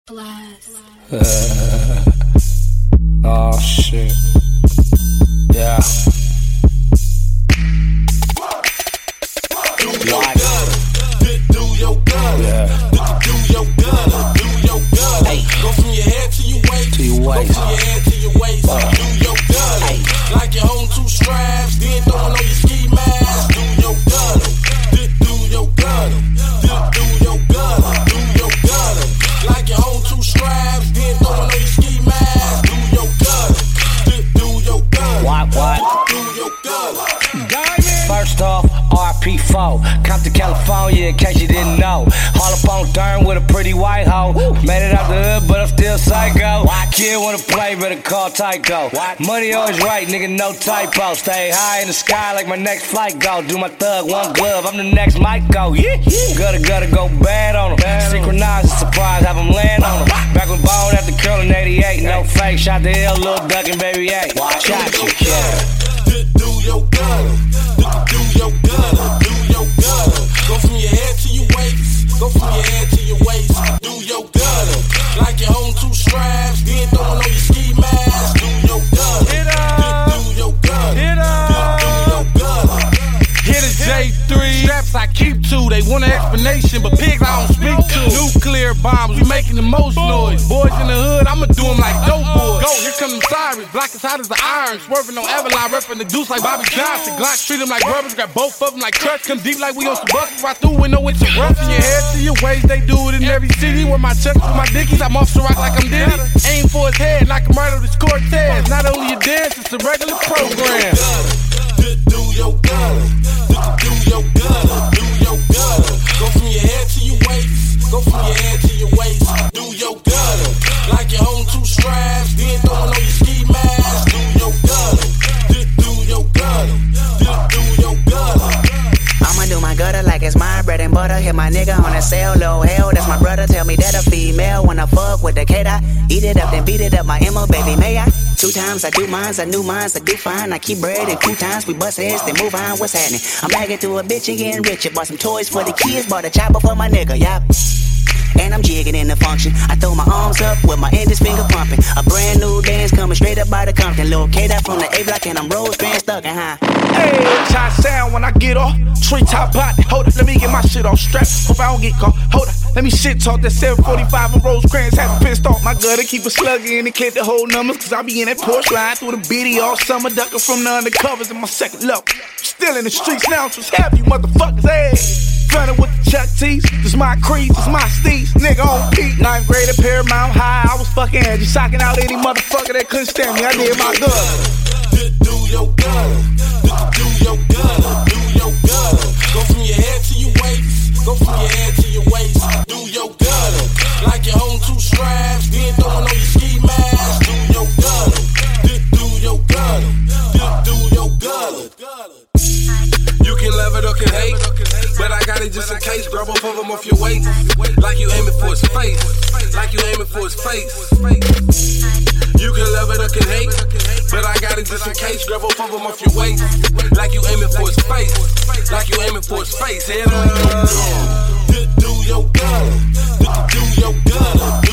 Oh shit. Yeah. Do your gutter. Yeah. Do your gutter. Do your gutter. Hey. Go from your head to your waist. To your waist. Go from your head to your waist. Do your gutter. Hey. Like you're holding two straps, then throwing on your ski mask. Do your gutter. Do your gutter. Do your gutter. Do your gutter. Like you're holding two straps, then throwing on your ski mask. Do your gutter. Do your gutter. What? Do your gutter. First off, RP4, Compton, California, in case you didn't know. All up on Durham with a pretty white hoe. Made it out the hood, but I'm still psycho. Kid wanna play, better call Tycho. Money always right, nigga, no typo. Stay high in the sky like my next flight go. Do my thug, one glove, I'm the next Michael. Gotta go bad on him. Synchronize and surprise, have him land on him. Back with Bone at the curl in 88. No fake, shot the L, little duck and baby A. Shot you, kid. Do your gutter. Do your gutter. Do your gutter. Go from your head to your waist. Go from your head to your waist. Do your gutter. Like you're holding two straps, then throwing on your ski mask. Do your gutter. Do your gutter. Do your gutter. Hit a J3. Straps I keep to, they want an explanation, but pigs I don't speak to. Nuclear bombs, we making the most noise. Boys in the hood, I'ma do them like dope boys. Go, here come them sirens, black as hot as the iron. Swerving on Avalon, repping the deuce like Bobby Johnson. Glocks treat them like rubbers, got both of them like trucks. Come deep like we on some buses, right through with no interruption. Your head to your waist, they do it in every city. With my chucks with my dickies, I'm off the rock like I'm Diddy. Aim for his head, knock him right over the Cortez. Not only a dance, it's a regular program. Do your gutter. Do your gutter. Do your gutter. Go from your head to your waist. Go from your head to your waist. Do your gutter. Like you're holding two straps, then throwing on your ski mask. Do your gutter. Do your gutter. Do your gutter. I'ma do my gutter like it's my bread and butter. Hit my nigga on a cell, low hell, that's my brother. Tell me that a female when I fuck with the kid. I eat it up, then beat it up, my Emma, baby, may I? 2 times I do mines, I knew mines, I do fine. I keep bread and 2 times we bust heads, then move on, what's happening? I'm bagging through a bitch and getting richer. Bought some toys for the kids, bought a chopper for my nigga, yup. And I'm jigging in the function. I throw my arms up with my index finger pumping. A brand new dance coming straight up by the Compton. Lil' K-Dot from the A-Block and I'm Rose Grand Stuckin', huh? Hey, that's how I sound when I get off. Treetop body, hold up, let me get my shit off strap. Hope I don't get caught, hold up, let me shit talk. That 745 and Rosecrans have pissed off. My gutter keep a sluggy and it clip the whole numbers. Cause I be in that Porsche ride through the BD all summer. Ducking from the undercovers in my second level. Still in the streets now, so have you motherfuckers, hey. Running with the Chuck T's, this my creed, this my steez. Nigga on peak, 9th grade at Paramount High. I was fucking edgy, socking out any motherfucker that couldn't stand me. I did my gutter. Do your gutter. Do your gutter. Do your gutter. Go from your head to your waist. Go from your head to your waist. Do your gutter. Like you're holding 2 straps, then throwing on your ski mask. Do your gutter. Do your gutter. Do your gutter. You can love it or can hate, but I got it just in case. Grab both of them off your waist, like you aiming for his face, like you aiming for his face. You can love it or can hate, but I got it just in case. Grab both of them off your waist, like you aiming for his face, like you aiming for his face. Do your gutter, do your gutter.